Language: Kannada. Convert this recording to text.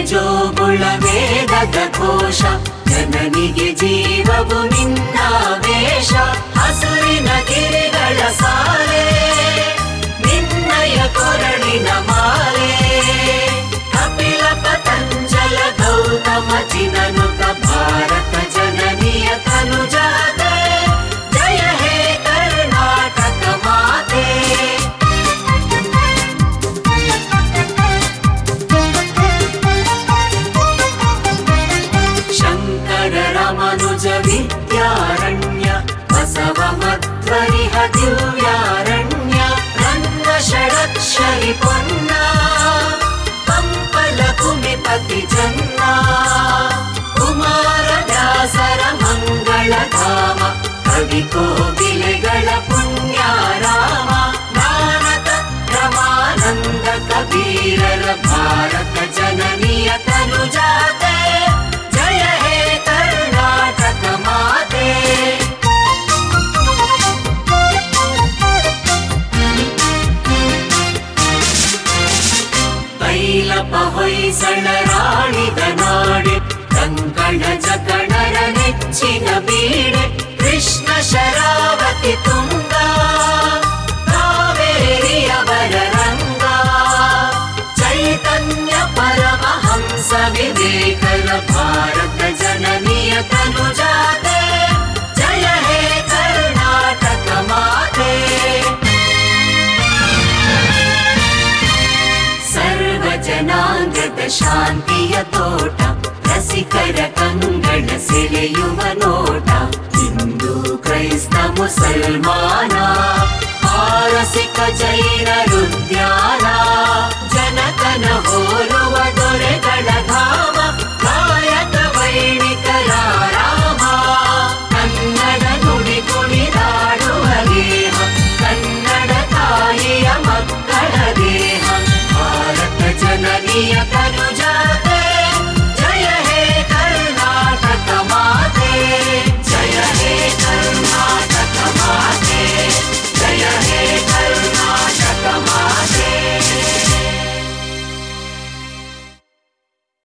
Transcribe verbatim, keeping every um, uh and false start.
ಜೋಗುಳ ವೇದದ ಘೋಷ, ಜನನಿಗೆ ಜೀವವು ನಿನ್ನ ವೇಷ. ಹಸುರಿನ ಗಿರಿಗಳ ಸಾಲೆ, ನಿನ್ನಯ ಕೊರಳಿನ ಮಾಲೆ. ಕಪಿಲ ಪತಂಜಲ ಗೌತಮ ಚಿನನುತ ಭಾರತ ಜನನಿಯ ತನುಜಾತೆ. ಜಯ ಹೇ ಕರ್ನಾಟಕ ಮಾತೆ. ಶಂಕರ ರಮನುಜ ವಿದ್ಯಾರಣ್ಯ, ಬಸವ ಮಧ್ವರಿಹ ದಿವ್ಯಾರಣ್ಯ. ರನ್ನ ಷಡಕ್ಷರಿ ಪೊನ್ನ, ಪಂಪಲ ಕುಮಿಪತಿ ಜನ್ನ. ಕುಮಾರ ವ್ಯಾಸರ ಮಂಗಳ ಧಾಮ, ಕವಿ ಕೋಗಿಲೆಗಳ ಪುಣ್ಯಾರಾಮ. ಜ್ಞಾನದ ರಮಾನಂದ ಕಬೀರರ ಭಾರತ ಜನನಿಯ ತನುಜಾತೆ. ಜಯ ಹೇ ಕರ್ನಾಟಕ ಮಾತೆ. ತೈಲಪ ಹೊಯ್ಸಳರಾಳಿದ ನಾಡೆ, ಕಂಕಣ ಜಕಣರ ನೆಚ್ಚಿನ ಬೀಡೆ. ಕೃಷ್ಣ ಶರಾವತಿ ತುಂಗ, ಕಾವೇರಿಯವರ ರಂಗ. ಚೈತನ್ಯ ಪರಮಹಂಸ ವಿವೇಕರ ಭಾರತ ಜನನಿಯ ತನುಜಾತೆ. ಜಯ ಹೇ ಕರ್ನಾಟಕ ಮಾತೆ. ಸರ್ವ ಜನಾಂಗದ ಶಾಂತಿಯ ತೋಟ, ರಸಿಕರ ಕಂಗಳ ಸೆಳೆಯುವ ನೋಟ. ಹಿಂದೂ ಕ್ರೈಸ್ತ ಮುಸಲ್ಮಾನ, ಪಾರಸಿಕ ಜೈನರುದ್ಯಾನ. ಜನಕನ ಹೋಲುವ ದೊರೆಗಳ